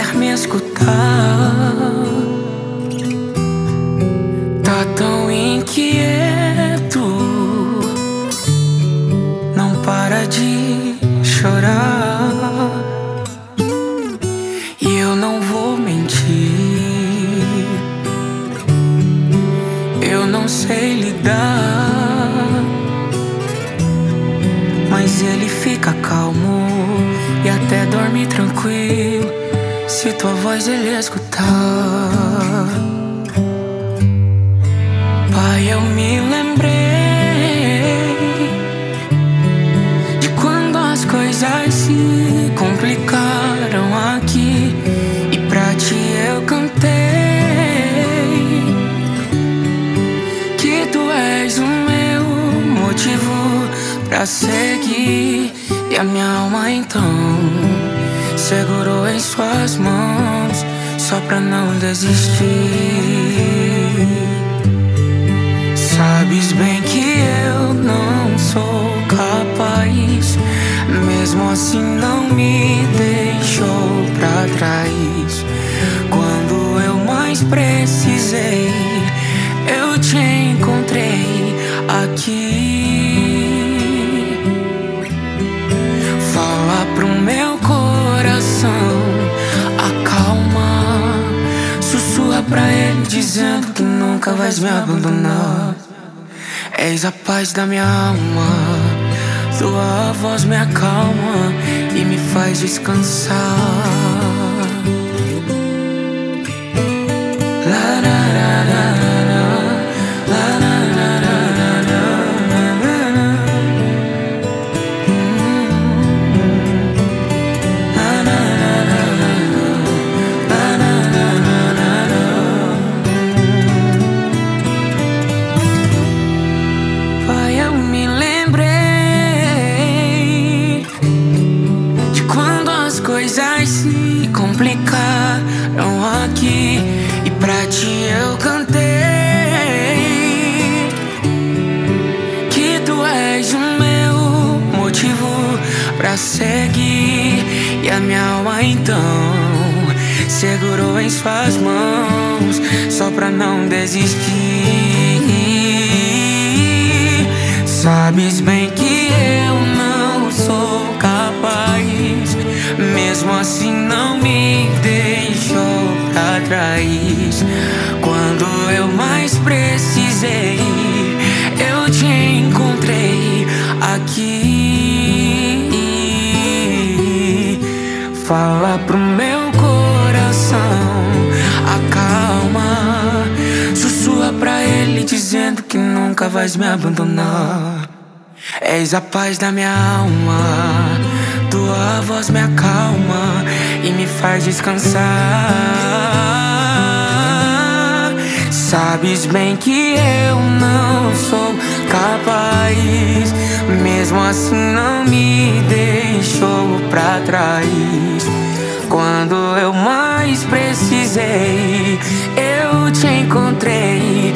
quer me escutar. Tá tão inquieto, não para de chorar. E eu não vou mentir, eu não sei lidar, mas ele fica calmo e até dorme tranquilo se tua voz ele escutar. Pai, eu me lembrei de quando as coisas se complicaram aqui e pra ti eu cantei que tu és o meu motivo pra seguir. E a minha alma então segurou em suas mãos só pra não desistir. Sabes bem que eu não sou capaz, mesmo assim não me deixou pra trás. Quando eu mais precisei, eu te encontrei aqui. Fala pro meu coração, acalma. Sussurra pra ele dizendo que nunca vais me abandonar. És a paz da minha alma, tua voz me acalma e me faz descansar. La, la, la, la, la, la, la, la, coisas se complicaram aqui e pra ti eu cantei que tu és o meu motivo pra seguir. E a minha alma então segurou em suas mãos só pra não desistir. Sabes bem que eu não sou capaz, mesmo assim não me deixou pra trás. Quando eu mais precisei, eu te encontrei aqui. Fala pro meu coração, acalma. Sussurra pra ele dizendo que nunca vais me abandonar. És a paz da minha alma, tua voz me acalma e me faz descansar. Sabes bem que eu não sou capaz, mesmo assim não me deixou pra trás. Quando eu mais precisei, eu te encontrei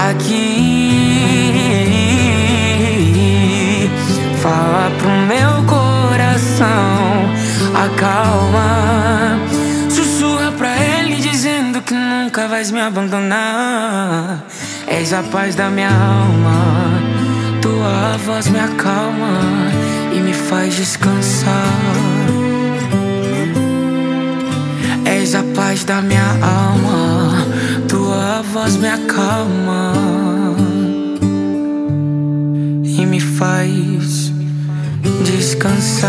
aqui. Fala pro meu coração, acalma. Sussurra pra ele dizendo que nunca vais me abandonar. És a paz da minha alma, tua voz me acalma e me faz descansar. És a paz da minha alma, tua voz me acalma e me faz descansar.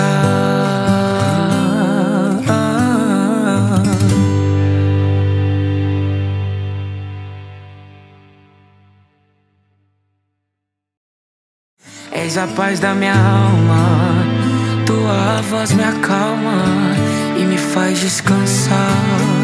És a paz da minha alma, tua voz me acalma e me faz descansar.